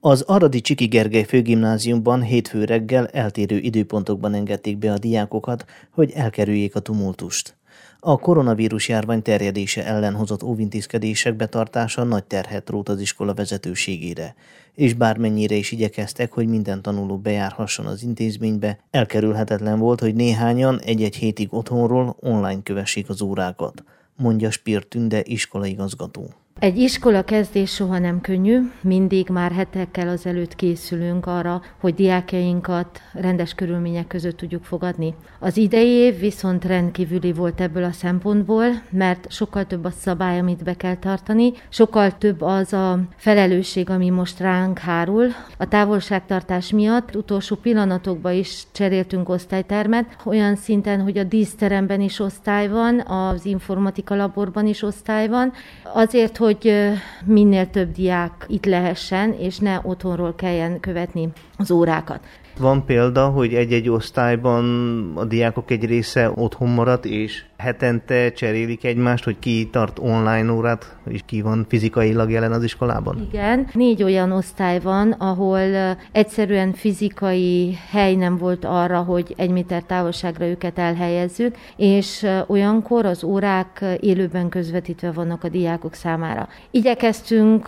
Az aradi Csiki Gergely Főgimnáziumban hétfő reggel eltérő időpontokban engedték be a diákokat, hogy elkerüljék a tumultust. A koronavírus járvány terjedése ellen hozott óvintézkedések betartása nagy terhet rótt az iskola vezetőségére, és bármennyire is igyekeztek, hogy minden tanuló bejárhasson az intézménybe, elkerülhetetlen volt, hogy néhányan egy-egy hétig otthonról online kövessék az órákat, mondja Spir Tünde iskolaigazgató. Egy iskola kezdés soha nem könnyű, mindig már hetekkel azelőtt készülünk arra, hogy diákjainkat rendes körülmények között tudjuk fogadni. Az idei év viszont rendkívüli volt ebből a szempontból, mert sokkal több a szabály, amit be kell tartani, sokkal több az a felelősség, ami most ránk hárul. A távolságtartás miatt utolsó pillanatokban is cseréltünk osztálytermet, olyan szinten, hogy a díszteremben is osztály van, az informatika laborban is osztály van, azért, hogy minél több diák itt lehessen, és ne otthonról kelljen követni az órákat. Van példa, hogy egy-egy osztályban a diákok egy része otthon maradt, és hetente cserélik egymást, hogy ki tart online órát, és ki van fizikailag jelen az iskolában? Igen, 4 olyan osztály van, ahol egyszerűen fizikai hely nem volt arra, hogy 1 méter távolságra őket elhelyezzük, és olyankor az órák élőben közvetítve vannak a diákok számára. Igyekeztünk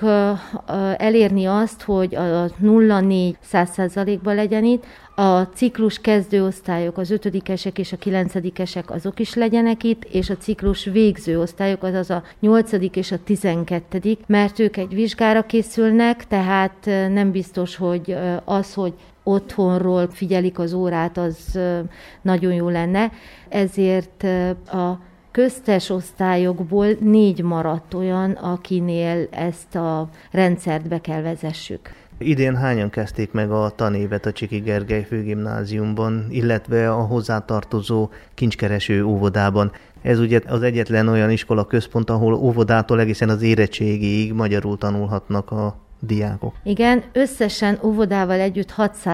elérni azt, hogy a 0-4-100%-ban legyen itt, a ciklus kezdő osztályok, az 5-esek és a 9-esek azok is legyenek itt, és a ciklus végző osztályok, azaz a 8. és a 12., mert ők egy vizsgára készülnek, tehát nem biztos, hogy az, hogy otthonról figyelik az órát, az nagyon jó lenne. Ezért a köztes osztályokból 4 maradt olyan, akinél ezt a rendszert be kell vezessük. Idén hányan kezdték meg a tanévet a Csiki Gergely Főgimnáziumban, illetve a hozzátartozó kincskereső óvodában? Ez ugye az egyetlen olyan iskola központ, ahol óvodától egészen az érettségig magyarul tanulhatnak a diákok. Igen, összesen óvodával együtt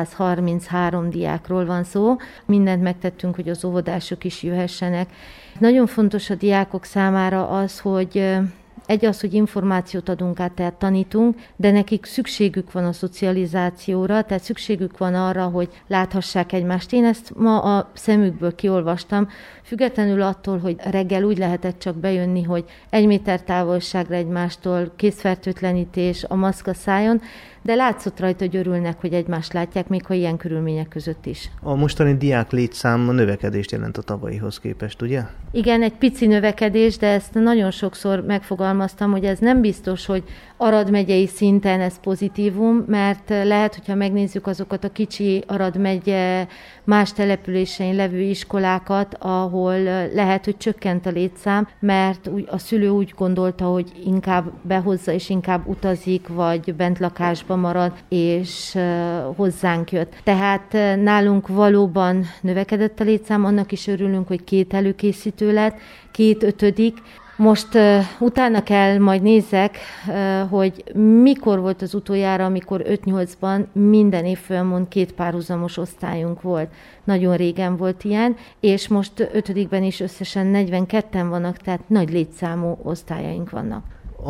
633 diákról van szó. Mindent megtettünk, hogy az óvodások is jöhessenek. Nagyon fontos a diákok számára az, hogy hogy információt adunk át, tehát tanítunk, de nekik szükségük van a szocializációra, tehát szükségük van arra, hogy láthassák egymást. Én ezt ma a szemükből kiolvastam, függetlenül attól, hogy reggel úgy lehetett csak bejönni, hogy 1 méter távolságra egymástól, kézfertőtlenítés, a maszk a szájon, de látszott rajta, hogy örülnek, hogy egymást látják, még ha ilyen körülmények között is. A mostani diák létszám a növekedést jelent a tavalyihoz képest, ugye? Igen, egy pici növekedés, de ezt nagyon sokszor megfogalmaztam, hogy ez nem biztos, hogy Arad megyei szinten ez pozitívum, mert lehet, hogyha megnézzük azokat a kicsi Arad megye más településein levő iskolákat, ahol lehet, hogy csökkent a létszám, mert a szülő úgy gondolta, hogy inkább behozza és inkább utazik, vagy bentlakásba marad, és hozzánk jött. Tehát nálunk valóban növekedett a létszám, annak is örülünk, hogy 2 előkészítő lett, 2 5. Most utána kell, majd nézzek, hogy mikor volt az utoljára, amikor 5-8-ban minden évfolyamon 2 párhuzamos osztályunk volt. Nagyon régen volt ilyen, és most 5-ben is összesen 42-en vannak, tehát nagy létszámú osztályaink vannak.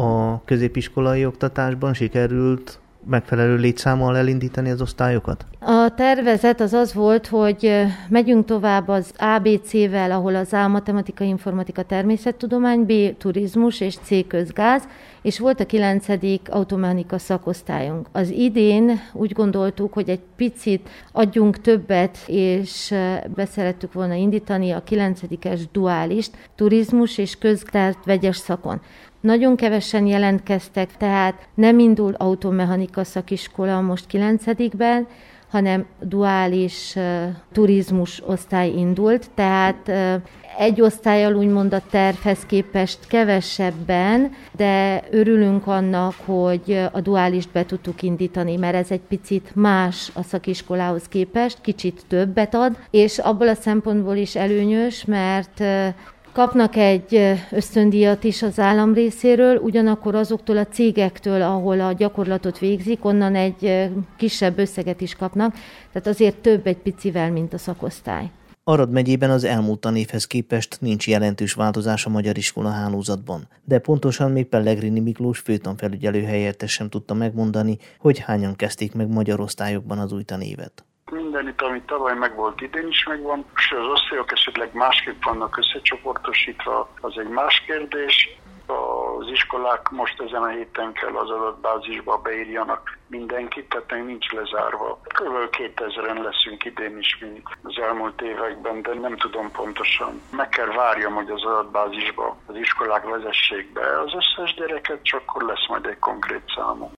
A középiskolai oktatásban sikerült megfelelő létszámmal elindítani az osztályokat? A tervezet az volt, hogy megyünk tovább az ABC-vel, ahol az A matematika, informatika, természettudomány, B turizmus és C közgáz, és volt a 9. automechanika szakosztályunk. Az idén úgy gondoltuk, hogy egy picit adjunk többet, és beszerettük volna indítani a 9-es duálist, turizmus és közgáz vegyes szakon. Nagyon kevesen jelentkeztek, tehát nem indul automechanika szakiskola most 9-ben, hanem duális turizmus osztály indult, tehát egy osztállyal úgymond a tervhez képest kevesebben, de örülünk annak, hogy a duálist be tudtuk indítani, mert ez egy picit más a szakiskolához képest, kicsit többet ad, és abból a szempontból is előnyös, mert kapnak egy ösztöndíjat is az állam részéről, ugyanakkor azoktól a cégektől, ahol a gyakorlatot végzik, onnan egy kisebb összeget is kapnak, tehát azért több egy picivel, mint a szakosztály. Arad megyében az elmúlt tanévhez képest nincs jelentős változás a magyar iskola hálózatban, de pontosan még Pellegrini Miklós főtanfelügyelő helyettes sem tudta megmondani, hogy hányan kezdték meg magyar osztályokban az új tanévet. Mindenit, ami tavaly megvolt, idén is megvan, és az osztályok esetleg másképp vannak összecsoportosítva, az egy más kérdés. Az iskolák most ezen a héten kell az adatbázisba beírjanak mindenkit, tehát még nincs lezárva. Kb. 2000-en leszünk idén is, mint az elmúlt években, de nem tudom pontosan. Meg kell várjam, hogy az adatbázisba az iskolák vezessék be az összes gyereket, csak akkor lesz majd egy konkrét számú.